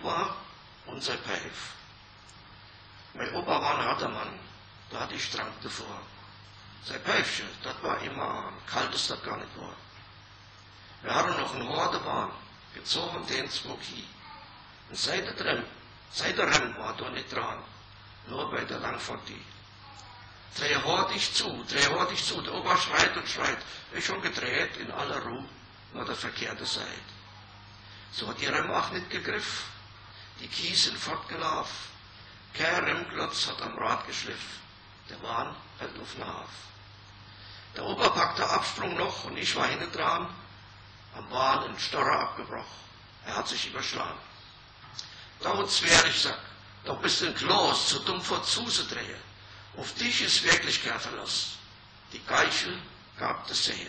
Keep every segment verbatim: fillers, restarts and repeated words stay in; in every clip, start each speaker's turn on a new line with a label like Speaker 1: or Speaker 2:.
Speaker 1: Opa und sein Peif. Mein Opa war ein harter Mann, da hatte ich Strand davor. Sein Peifchen, das war immer ein kaltes, das gar nicht war. Wir hatten noch einen Hordebahn, gezogen den zwei Kie. Und seit der Rem, seit der Rem war da nicht dran, nur bei der Langfortie. Dreh hort ich zu, dreh hort ich zu, der Opa schreit und schreit, ich schon gedreht in aller Ruhe, nur der verkehrte Seite. So hat die Rem auch nicht gegriffen, die Kie sind fortgelaufen, kein Remklotz hat am Rad geschliffen, der Bahn hält auf den Haf. Der Opa packte Absprung noch und ich war hinten dran, am Bahn in Storre abgebrochen. Er hat sich überschlagen. Da und Zwer, ich sag, doch bist du ein Kloß, zu dumm vor Zuse drehe. Auf dich ist wirklich kein Verlass. Die Geichel gab das Sehe.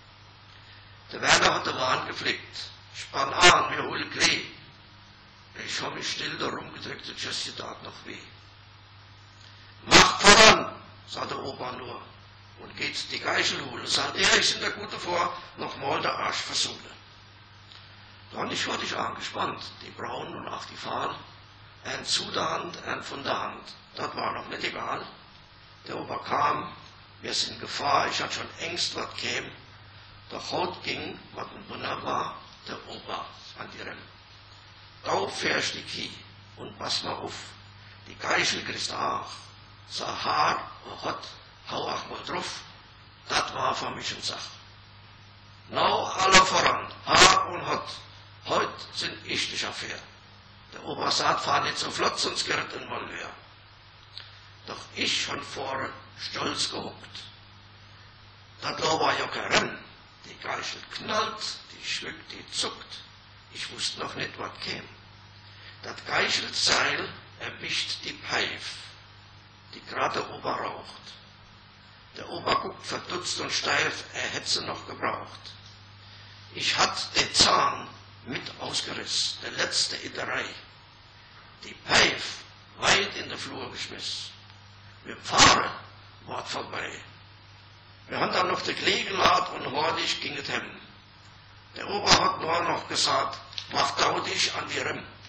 Speaker 1: Der Werner hat die Bahn geflickt. Spann an, wir holen Klee. Ich hab mich still da rumgedrückt und tschüss, tat noch weh. Macht voran, sagt der Opa nur, und geht die Geichel holen. Sagt er, ich sind der Gute vor, noch mal der Arsch versohlen. Dann ich war ich angespannt, die Braun und auch die Fahl, ein zu der Hand, ein von der Hand. Das war noch nicht egal. Der Opa kam, wir sind in Gefahr, ich hatte schon Ängst, was käme. Doch Haut ging, was ein Wunder war, der Opa an die Rem. Da fährst die Kie und pass mal auf, die Geichel kriegst auch. Sag Haar, oh Hott, hau auch mal drauf, das war für mich eine Sache. Now aller voran, Haar und Hott, heut sind ich die Chauffeur. Der Opa sagt, fahr nicht so flott, sonst gerät ein Malheur. Doch ich schon vorne stolz gehuckt. Das war ja kein Rennen. Die Geichel knallt, die schwückt, die zuckt. Ich wusste noch nicht, was käme. Das Geichelseil erwischt die Peif, die grad der Opa raucht. Der Opa guckt verdutzt und steif, er hätte sie noch gebraucht. Ich hatt den Zahn mit ausgerissen, der letzte Itterei. Die Peif weit in den Flur geschmiss. Wir fahren, ward vorbei. Wir haben dann noch die Klee geladen und hordig ging es hem. Der Opa hat nur noch gesagt, mach dau dich an die Rem.